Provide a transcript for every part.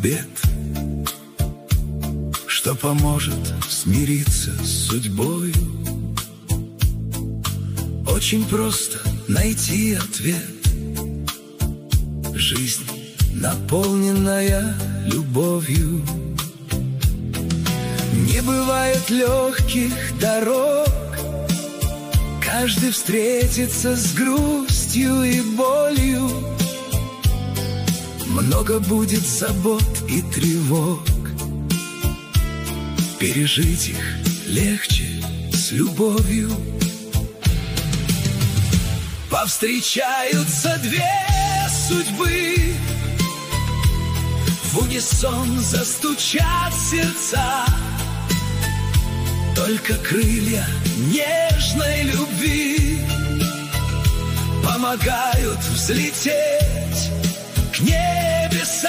бед, что поможет смириться с судьбою. Очень просто найти ответ. Жизнь, наполненная любовью. Не бывает легких дорог, каждый встретится с грустью и болью. Много будет забот и тревог, пережить их легче с любовью. Повстречаются две судьбы, в унисон застучат сердца. Только крылья нежной любви помогают взлететь к небесам.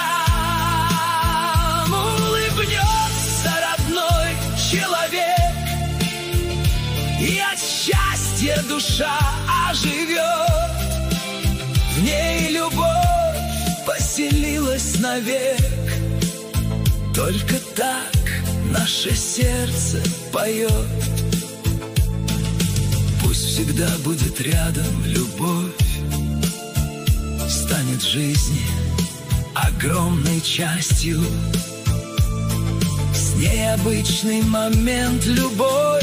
Улыбнется родной человек, и от счастья душа оживет. В ней любовь поселилась навек. Только так наше сердце поет. Пусть всегда будет рядом любовь, станет жизни огромной частью. С ней обычный момент любой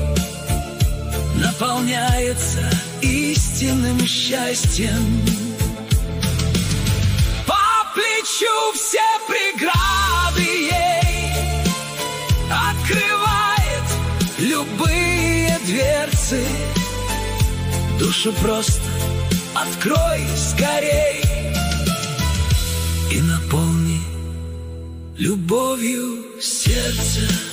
наполняется истинным счастьем. По плечу все преграды ей открывает любые дверцы. Душу просто открой скорей и наполни любовью сердце.